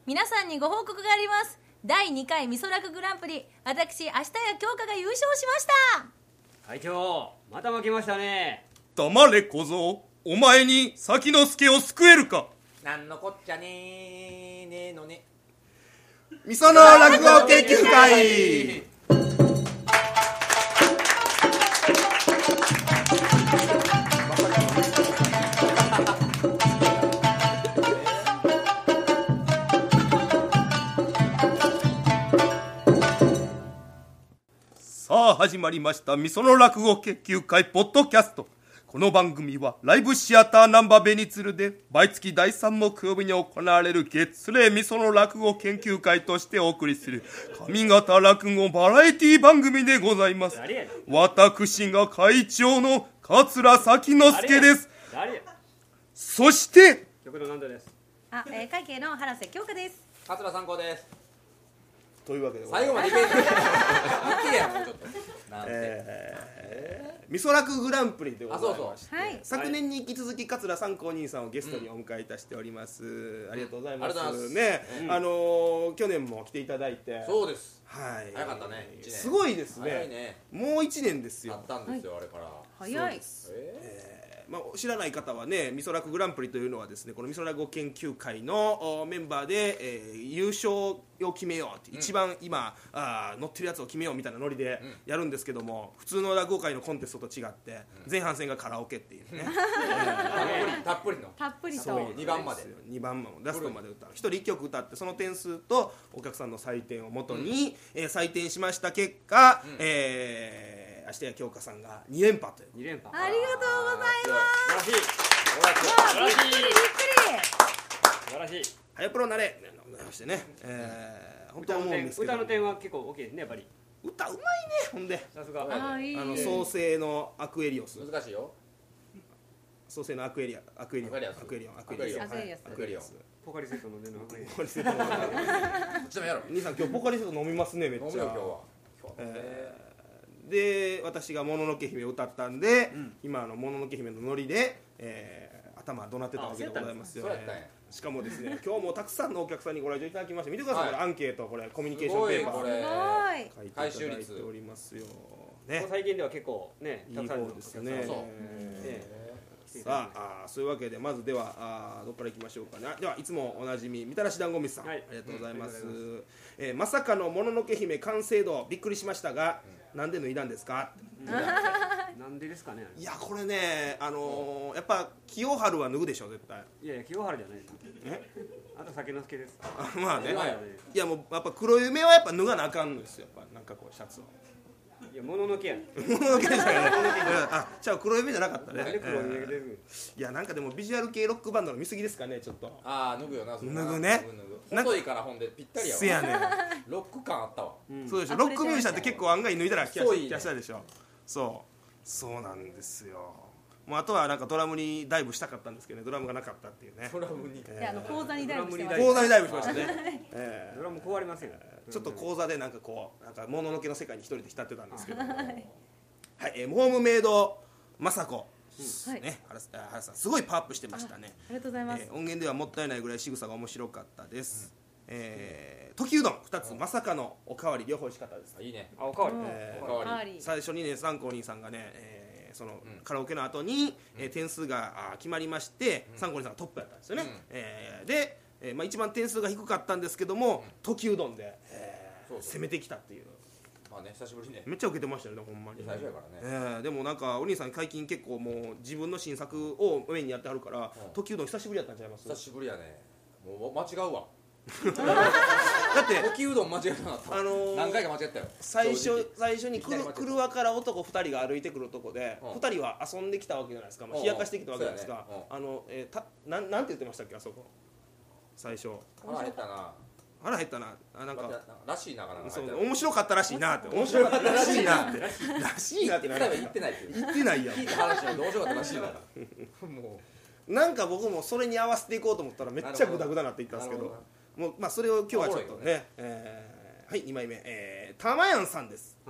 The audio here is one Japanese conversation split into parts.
皆さんにご報告があります。第2回みそらくグランプリ、私明日や京香が優勝しました。 会長、また負けましたね。 黙れ小僧、お前に先之助を救えるか。 なんのこっちゃねーねーのね。 みその落語研究会。さあ始まりましたみその落語研究会ポッドキャスト。この番組はライブシアターナンバーベニツルで毎月第3木曜日に行われる月例みその落語研究会としてお送りする上方落語バラエティ番組でございます。私が会長の桂崎之助です。そして局の南田です。 会計の原瀬京香です。 桂三光です。 というわけで最後までいけんねん。言ってやもうちょっと。なんて。 みそ落グランプリでございまして、 はい、 昨年に引き続き桂三光兄さんをゲストにお迎えいたしております、ありがとうございます、 ありがとうございね、 ます、 去年も来ていただいて、 そうです、 はい、 早かったね、1年すごいですね、 早いね、 もう1年ですよ、 あったんですよ、あれから早い。 知らない方はね、みそ落グランプリというのはですね、このみそ落語研究会のメンバーで、優勝を決めようって、一番今乗ってるやつを決めようみたいなノリでやるんですけども、普通の落語会のコンテストと違って、前半戦がカラオケっていうね、 たっぷりと 2番まで 2番までラストまで歌う、1人1曲歌って、その点数とお客さんの採点をもとに、採点しました結果、明日や京香さんが2連覇という 2連覇。 ありがとうございます。 素晴らしい。 びっくり素晴らしい。 はやプロなれございましてね、本当は思うんですけど、 歌の点は結構大きいですね、やっぱり。 歌うまいね、ほんでさすが。 いい創世のアクエリオス、 難しいよ。 創世のアクエリオンアクエリオンポカリセット飲んでるの。 ポカリセット飲んでるちょっとやろう。 兄さん今日ポカリセット飲みますね、めっちゃ。 今日はで、私がもののけ姫を歌ったんで、今もののけ姫のノリで、頭どなってたわけでございますよね。しかもですね、今日もたくさんのお客さんにご来場いただきまして、見てください、これアンケート、これコミュニケーションペーパー書いていただいておりますよね。 最近では結構ね、 いい方ですね。さあ、そういうわけで、まずではどこからいきましょうかね。では、いつもおなじみみたらし団子飯さん、ありがとうございます。まさかのもののけ姫完成度びっくりしましたが、なんで脱いだんですか。 なんでですかね。 いや、これね、やっぱ清春は脱ぐでしょ、絶対。 いやいや、清原じゃないです。あと酒之助です。 まあね。いや、もうやっぱ黒夢はやっぱ脱がなあかんのですよ、やっぱなんかこうシャツを。 いや、もののけや。 もののけですからね。じゃあ黒夢じゃなかったね。 なんで黒夢出る。 いや、なんかでもビジュアル系ロックバンドの見過ぎですかね、ちょっと。 脱ぐよな。 脱ぐね。 細いからほんでぴったりやわ。 せやねん。 ロック感あったわ。 そうでしょ。ロックミュージシャンって結構案外脱いだらキャしたでしょ。そうなんですよ。もうあとはなんかドラムにダイブしたかったんですけどね、ドラムがなかったっていうね。 ドラムに。 講座にダイブしてました。 講座にダイブしましたね。 ドラム壊れませんよ。 ちょっと講座でなんかこう、なんかもののけの世界に一人で浸ってたんですけど。はい、ホームメイド雅子。ね、原さんすごいパワーアップしてましたね。 ありがとうございます。 音源ではもったいないぐらい仕草が面白かったです。時うどん2つまさかのおかわり両方美味しかったです。 いいね。 おかわり。 最初にね、三光兄さんがね、そのカラオケの後に点数が決まりまして、三光兄さんがトップやったんですよね。で、一番点数が低かったんですけども、時うどんで攻めてきたっていう。 まあね、久しぶりね。 めっちゃ受けてましたよね、ほんまに。 最初やからね。 でもなんかお兄さん最近結構もう自分の新作をメインにやってはるから、時うどん久しぶりやったんちゃいます？ 久しぶりやね。もう間違うわ。 だって時うどん間違えなかった。何回か間違ったよ。 最初に車から男2人が歩いてくるとこで、2人は遊んできたわけじゃないですか、冷やかしてきたわけじゃないですか。なんて言ってましたっけ、あそこ最初。 腹減ったな。 腹減ったな、なんからしいな、 面白かったらしいなって、面白かったらしいなってらしいなって言ってないって言ってないやん。 聞いた話はどうしようかったらしいな。もうなんか僕もそれに合わせていこうと思ったらめっちゃグダグダなっていったんですけど、もうまあそれを今日はちょっとね、はい、2枚目、たまやんさんです。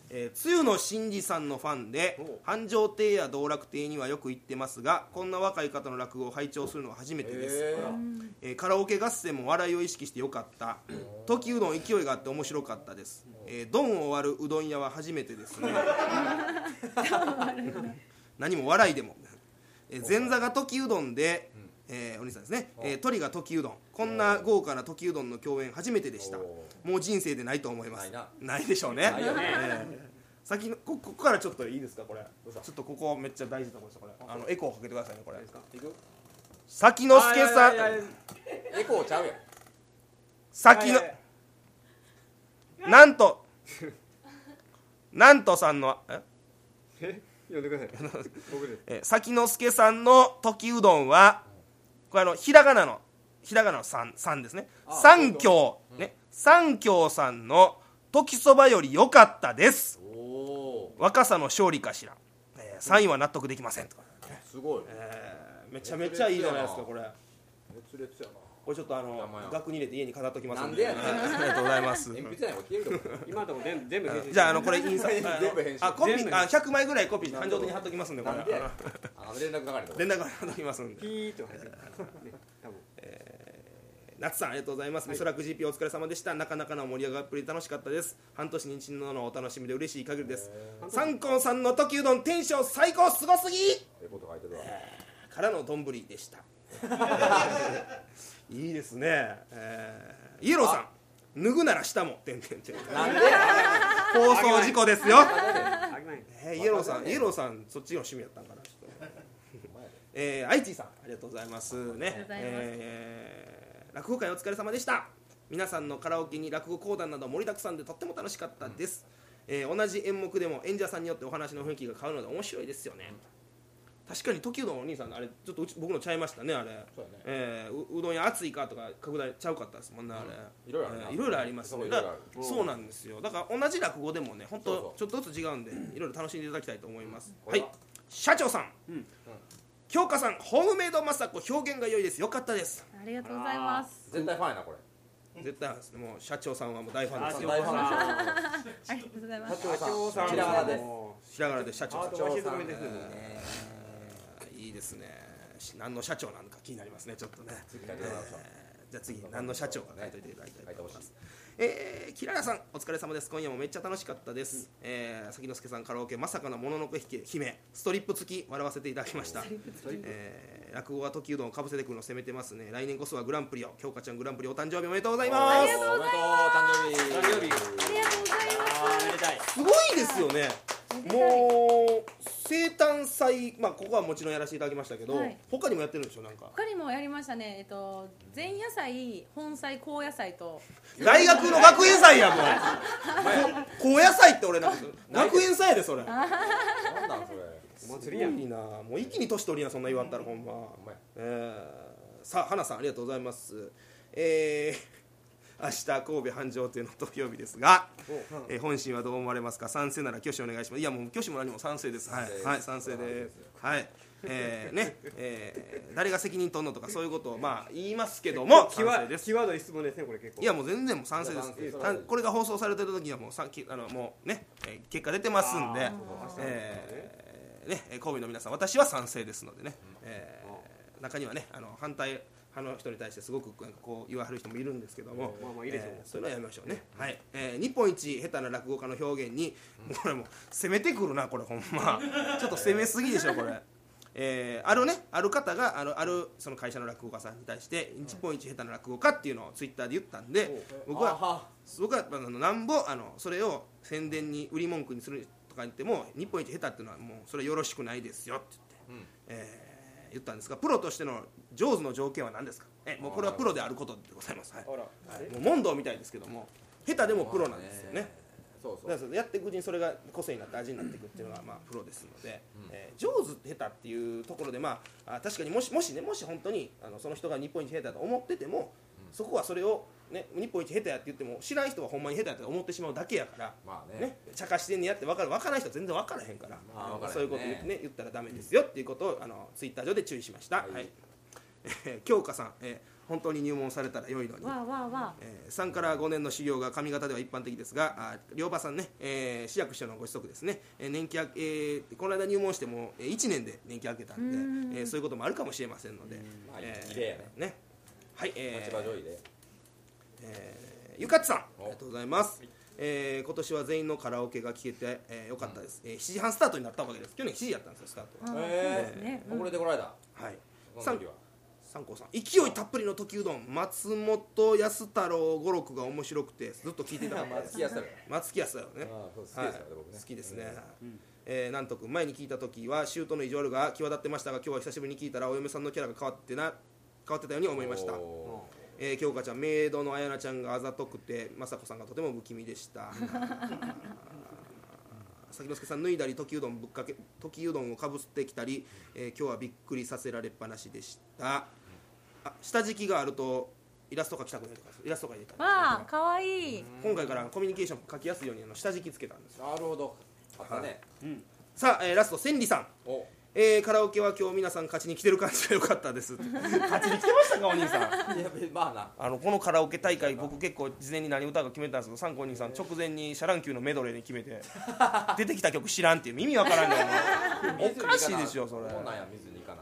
梅雨の真司さんのファンで繁盛亭や道楽亭にはよく行ってますが、こんな若い方の落語を拝聴するのは初めてです。カラオケ合戦も笑いを意識してよかった。時うどん勢いがあって面白かったです。丼を割るうどん屋は初めてですね。何も笑いでも。前座が時うどんで、お兄さんですね、鳥が時うどん、こんな豪華な時うどんの共演初めてでした。もう人生でないと思います。ないでしょうね。先のここからちょっといいですか、これちょっとここめっちゃ大事なところです。これエコーかけてくださいね。これ先之助さん、 エコーちゃうやん。 先のなんとさんの呼んでください。僕です。 先之助さんの時うどんはこれひらがなのさんですね。三協ね、三協さんの時そばより良かったです。若さの勝利かしら。3位は納得できませんとか、 すごい、 めちゃめちゃいいじゃないですか。これ熱烈やな。 これちょっと額に入れて家に飾っときますんで。なんでやねん。 ありがとうございます。 鉛筆やん、これ消えるとこ。 今のとこ全部編集。 じゃあこれ印刷全部編集。 コピー100枚ぐらいコピー繁盛亭に貼っときますんで、これ連絡係と連絡貼っときますんで。 ピーッと入ってる。多分。 夏さんありがとうございます。美空く GP お疲れ様でした。なかなかの盛り上がりっぷり楽しかったです。半年に一度のお楽しみで嬉しい限りです。三幸さんの時うどんテンション最高すごすぎからの丼でした。いいですね。イエローさん、脱ぐなら下もてんてんてん。 なんで放送事故ですよ。 あげない。 イエローさんそっちの趣味やったんかな。アイチーさんありがとうございますね。落語会お疲れ様でした。皆さんのカラオケに落語講談など盛りだくさんでとっても楽しかったです。同じ演目でも演者さんによってお話の雰囲気が変わるので面白いですよね。確かに時うどんお兄さんあれちょっと僕のちゃいましたね。あれうどん屋熱いかとか拡大ちゃうかったですもんね。あれいろいろありますね。そうなんですよ。だから同じ落語でもね、本当ちょっとずつ違うんでいろいろ楽しんでいただきたいと思います。はい、社長さん、京香さん、ホームメイドマサコ表現が良いです。よかったです。 ありがとうございます。 絶対ファンやなこれ。 絶対ですね。もう社長さんはもう大ファンですよ。 大ファンですよ。 ありがとうございます。 社長さん、ひらがなです。 ひらがなで社長さん。 社長さんです。 いいですね。何の社長なのか気になりますね。ちょっとね。じゃあ次何の社長か書いておいていただきたいと思います。キララさんお疲れ様です。今夜もめっちゃ楽しかったです。先之助さんカラオケまさかのもののけ姫ストリップ付き笑わせていただきました。落語は時うどんをかぶせてくるの攻めてますね。来年こそはグランプリを。京香ちゃんグランプリお誕生日おめでとうございます。 ありがとうございます。 誕生日。 ありがとうございます。 すごいですよね。もう生誕祭、ここはもちろんやらせていただきましたけど、他にもやってるんでしょ。なんか他にもやりましたね。前夜祭、本祭、後夜祭と。 大学の学園祭やもん。高野祭って俺なんか学園祭やでそれ。 なんなんそれ。 お祭りやん。 いいな。もう一気に年取りな、そんな言わんたらほんま。さあ花さんありがとうございます。明日神戸繁盛亭の投票日ですが、本心はどう思われますか。賛成なら挙手お願いします。いやもう挙手も何も賛成です。はい、賛成です。はい誰が責任取るのとかそういうことを言いますけども、 キーワードに質問ですねこれ結構。 いやもう全然もう賛成です。これが放送されてる時にはもうね結果出てますんで、神戸の皆さん私は賛成ですのでね。中にはね反対の人に対してすごくこう言わはる人もいるんですけども、そういうのはやめましょうね。はい、日本一下手な落語家の表現にこれもう攻めてくるなこれほんまちょっと攻めすぎでしょこれ。ある方があるその会社の落語家さんに対して日本一下手な落語家っていうのをツイッターで言ったんで、僕はなんぼそれを宣伝に売り文句にするとか言っても日本一下手っていうのはもうそれよろしくないですよって言って、言ったんですが、プロとしての上手の条件は何ですか。もうこれはプロであることでございます。もう問答みたいですけども下手でもプロなんですよね。だからやっていくうちにそれが個性になって味になっていくっていうのがプロですので、上手下手っていうところで確かにもし本当にその人が日本一下手だと思ってても、そこはそれをね日本一下手やって言っても知らん人はほんまに下手やと思ってしまうだけやから、茶化してんねやって分からない人は全然分からへんから、そういうこと言ったらダメですよっていうことをツイッター上で注意しました。はい、京香さん、 本当に入門されたら良いのに。 わあわあわあ。 3から5年の修行が上方では一般的ですが、両馬さんね、市役所のご子息ですね、年季この間入門しても1年で年季明けたんで、そういうこともあるかもしれませんので、 まあ綺麗やね。 はい、 立場上位で。 ゆかっちさんありがとうございます。今年は全員のカラオケが聴けてよかったです。7時半スタートになったわけです。去年7時やったんですよ、スタートは。 そうですね。 遅れてこられた。 はい、 その時は。 三光さん、勢いたっぷりの時うどん、松本康太郎語録が面白くてずっと聞いていたかったです。 松木安太郎。 松木安太郎ね。 ああそう好きですよはい僕ね。 好きですね。なんとくん、前に聞いた時はシュートの意地悪が際立ってましたが、今日は久しぶりに聞いたらお嫁さんのキャラが変わってたように思いました。 お京香ちゃん、メイドの綾菜ちゃんがあざとくて、雅子さんがとても不気味でした崎之助さん、脱いだり時うどんぶっかけ時うどんをかぶってきたり、今日はびっくりさせられっぱなしでした。下敷きがあるとイラスト描きたくないとか、イラスト描いてたり、 わあ、かわいい。 今回からコミュニケーション描きやすいように下敷きつけたんですよ。 なるほど。あったね。 さあ、ラスト千里さん、 お。 カラオケは今日皆さん勝ちに来てる感じが良かったです勝ちに来てましたか、お兄さん。 いやまあな。 このカラオケ大会、僕結構事前に何歌うか決めたんですけど、三光兄さん直前にシャランキューのメドレーに決めて出てきた曲知らんっていう、耳わからんねんおかしいでしょそれ。 もうなんや水に行かな。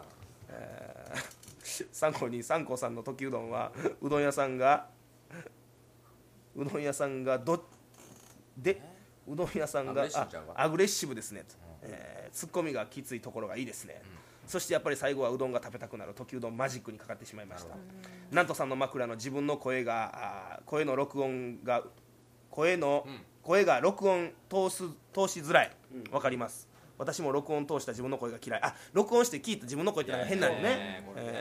三光さんの時うどんはうどん屋さんがアグレッシブちゃうわアグレッシブですねと、ツッコミがきついところがいいですね、そしてやっぱり最後はうどんが食べたくなる時うどんマジックにかかってしまいました。なんとさんの枕の自分の声が録音通しづらい、わかります。私も録音通した自分の声が嫌い。録音して聞いた自分の声ってなんか変なのね。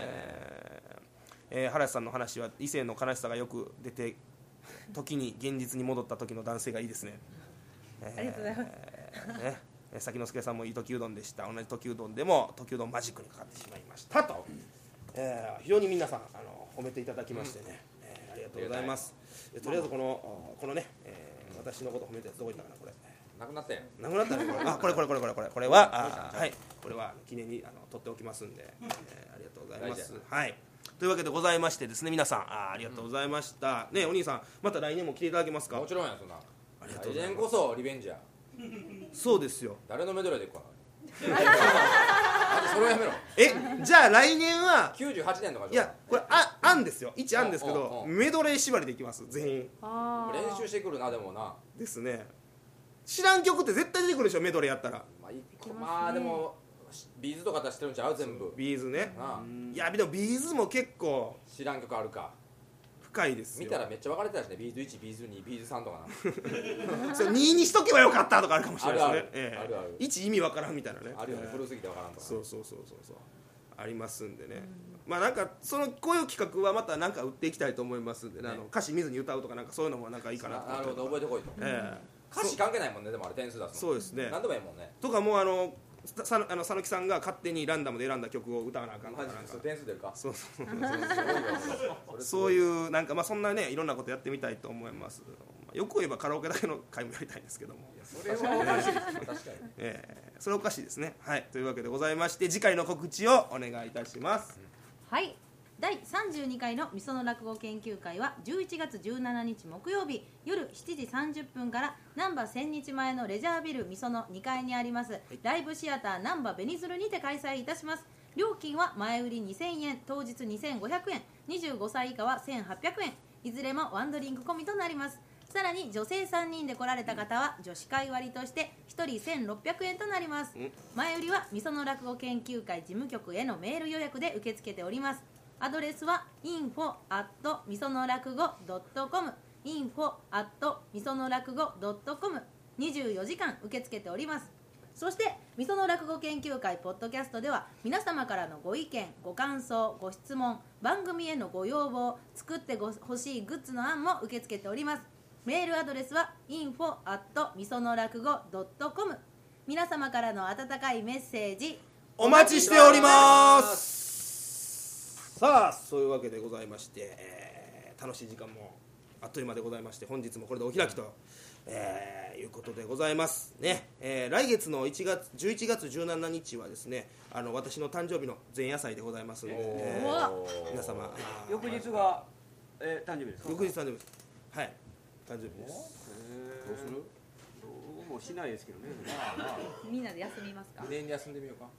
原さんの話は異性の悲しさがよく出て、時に現実に戻った時の男性がいいですね。 ありがとうございます。 崎之助さんもいい時うどんでした。同じ時うどんでも時うどんマジックにかかってしまいましたと、非常に皆さん褒めていただきましてね、ありがとうございます。とりあえずこのね、私のこと褒めたやつどこ行ったかな、これなくなったよ。 なくなったねこれこれははい、これは記念に取っておきますんで、ありがとうございます。はい、というわけでございましてですね、皆さんありがとうございましたね。お兄さん、また来年も来ていただけますか。 もちろんやそんな。 ありがとうございます。 来年こそリベンジや。 そうですよ。 誰のメドレーでいくかな。あとそれをやめろ。 じゃあ来年は 98年とか。 いや、これ案ですよ、一案ですけど、メドレー縛りでいきます、全員。 練習してくるな、でもな。 ですね。知らん曲って絶対出てくるでしょ、メドレーやったら。 まあでもビーズとか出してるんちゃう、全部。 ビーズね。 なあ、 いやでもビーズも結構知らん曲あるか。 深いですよ。 見たらめっちゃ分かれてたしね、ビーズ1、ビーズ2、ビーズ3とかな。 それ2にしとけばよかったとかあるかもしれないですね。 あるある。 1意味わからんみたいなね。 あるよね、古すぎて分からんとか。 そうありますんでね。まあなんかこういう企画はまたなんか売っていきたいと思いますんでね、歌詞見ずに歌うとかなんかそういうのもなんかいいかなと。 なるほど、覚えてこいと。歌詞関係ないもんね、でもあれ点数出すの。 そうですね。 何でもいいもんね。 とかもう佐野木さんが勝手にランダムで選んだ曲を歌わなあかんとか、なんか点数出るか。 そういうなんかそんなね、いろんなことやってみたいと思います。よく言えばカラオケだけの回もやりたいんですけども、 それはおかしいです。確かに。 それおかしいですね。はい、というわけでございまして、次回の告知をお願いいたします。 はい、第32回のみその落語研究会は11月17日木曜日夜7時30分から難波千日前のレジャービルみその2階にあります、ライブシアター難波ベニズルにて開催いたします。料金は前売り2000円、当日2500円、25歳以下は1800円、いずれもワンドリンク込みとなります。さらに女性3人で来られた方は女子会割として1人1600円となります。前売りはみその落語研究会事務局へのメール予約で受け付けております。アドレスは info@ みその落語 .com info@ みその落語 .com 24時間受け付けております。そしてみその落語研究会ポッドキャストでは皆様からのご意見、ご感想、ご質問、番組へのご要望、作ってほしいグッズの案も受け付けております。メールアドレスは info@ みその落語 .com 皆様からの温かいメッセージお待ちしております。さあ、そういうわけでございまして、楽しい時間もあっという間でございまして、本日もこれでお開きと、いうことでございますね。来月の11月17日はですね、私の誕生日の前夜祭でございますので、皆様翌日が誕生日ですか？ 翌日誕生日です。はい、誕生日です。 どうする？ どうもしないですけどね。 みんなで休みますか？ 記念に休んでみようか。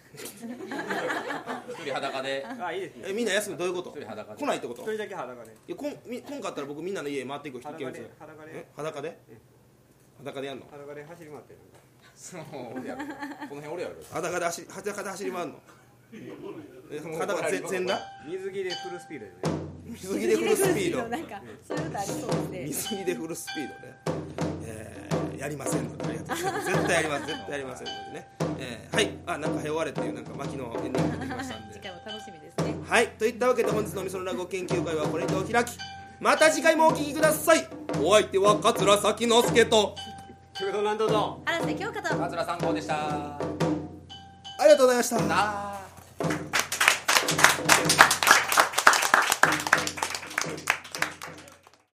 一人裸で。 あ、いいですね。 みんな休む、どういうこと？ 一人裸で来ないってこと？ 一人だけ裸で。 いや、来んかったら僕みんなの家回っていく人裸でえ裸で裸でやんの？ 裸で走り回ってなんか。 その俺やる。この辺俺やる。 裸で走り回んの？裸全裸？ 水着でフルスピードでね。 水着でフルスピード。 なんかそういう歌ありそうですね。 水着でフルスピードね。やりませんので、ありがとうございます。絶対やりませんのでね。はい、なんか早終われっていうなんか牧のエンディングができましたんで。 次回も楽しみですね。 はい、といったわけで本日のみその落語研究会はこれでお開き。また次回もお聞きください。お相手は桂崎之助と仕事なんどうぞ。 荒瀬京香と桂三号でした。 ありがとうございました。 あー